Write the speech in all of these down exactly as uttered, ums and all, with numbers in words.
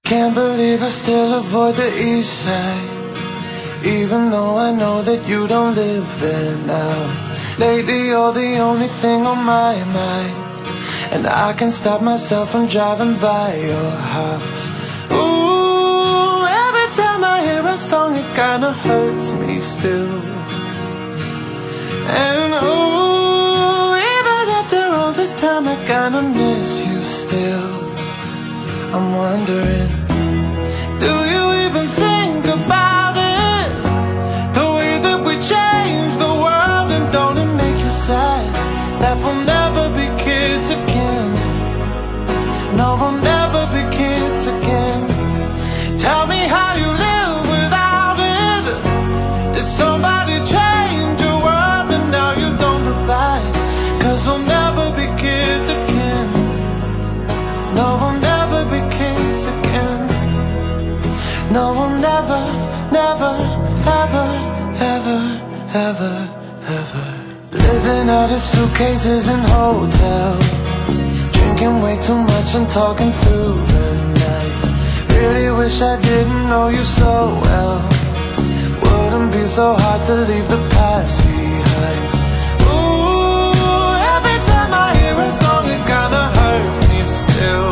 Can't believe I still avoid the east side, even though I know that you don't live there now. Lately you're the only thing on my mind, and I can't stop myself from driving by your house. Ooh, every time I hear a song it kinda hurts me still. And ooh, even after all this time I kinda miss you still. I'm wondering, do you even think about it? The way that we change the world, and don't it make you sad that we'll never be kids again? No, we'll never be kids again. Tell me how you live without it. Did somebody change your world and now you don't look back? 'Cause we'll never be kids again. No, we'll never be kids again. No, we'll never, never, ever, ever, ever, ever. Living out of suitcases and hotels, drinking way too much and talking through the night. Really wish I didn't know you so well. Wouldn't be so hard to leave the past behind. Ooh, every time I hear a song it kinda hurts me still.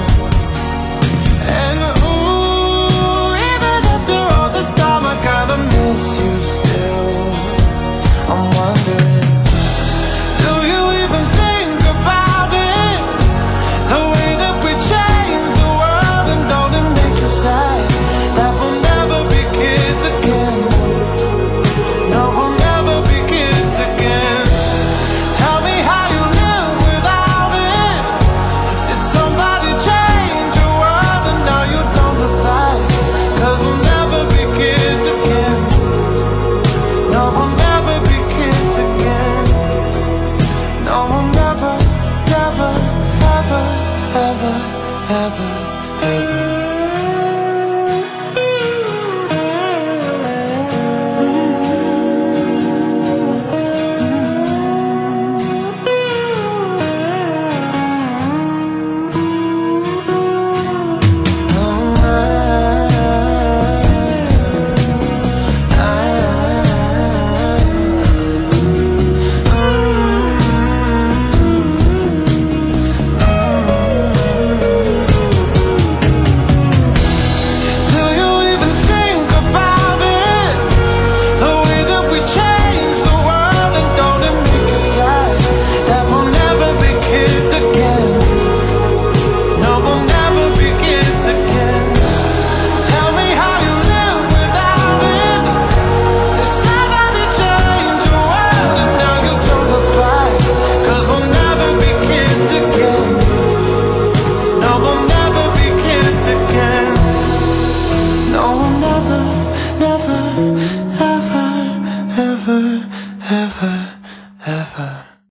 And ooh, even after all this time I kinda miss you still. I'm wondering, do you even think about it? The way that we change the world, and don't it make you sad that we'll never be kids again? No, we'll never be kids again. Tell me how you live without it. Did somebody change your world and now you don't look back? 'Cause we'll never be kids again. No, we'll never be kids again. No, we'll never, never, ever, ever, ever.